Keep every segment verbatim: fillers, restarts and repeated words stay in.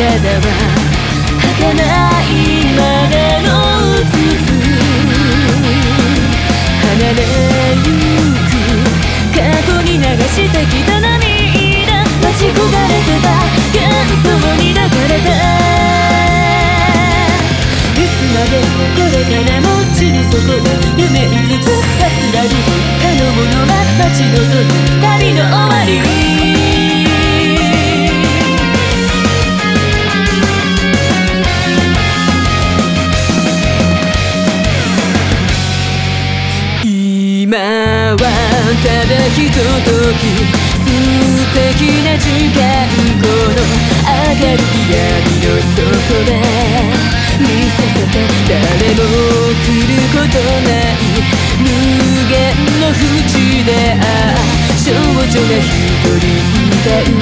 は儚いままのうつつ離れゆく過去に流してきた涙待ち焦がれてた幻想に抱かれたいつまでもこれからも地の底で夢見つつ忘らる他のものは待ち望む旅の終わり今はただひととき素敵な時間この明るい闇の底で見させて誰も来ることない無限の淵でああ少女が一人歌う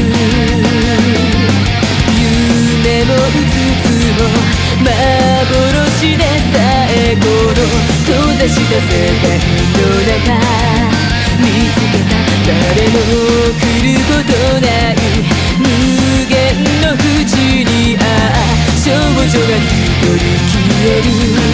夢もうつつも幻でさえこの閉ざした世界の中見つけた誰も来ることない無限の淵にああ少女が一人消える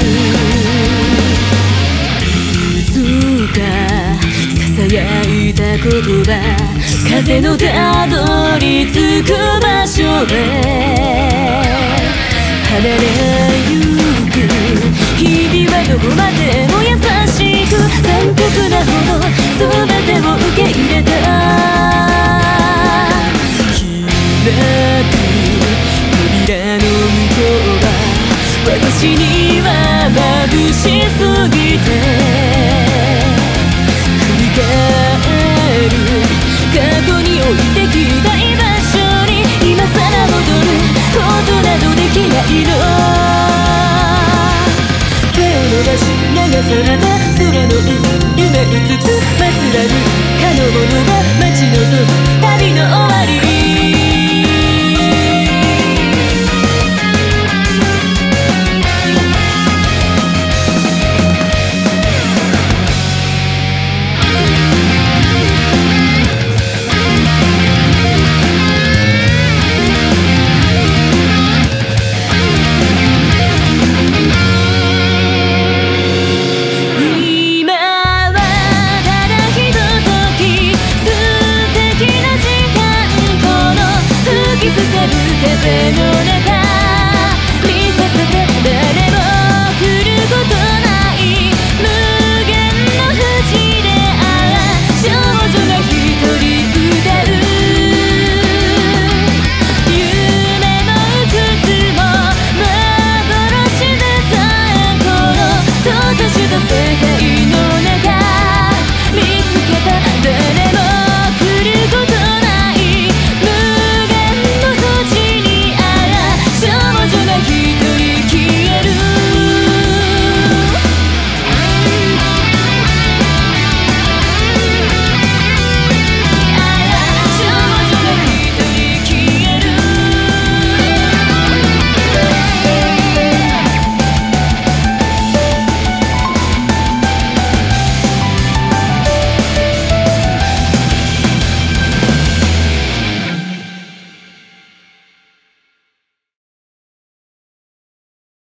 いつかささやいた言葉風のたどり着く場所へ離れゆく日々はどこまでも優しく残酷なほど全てを受け入れた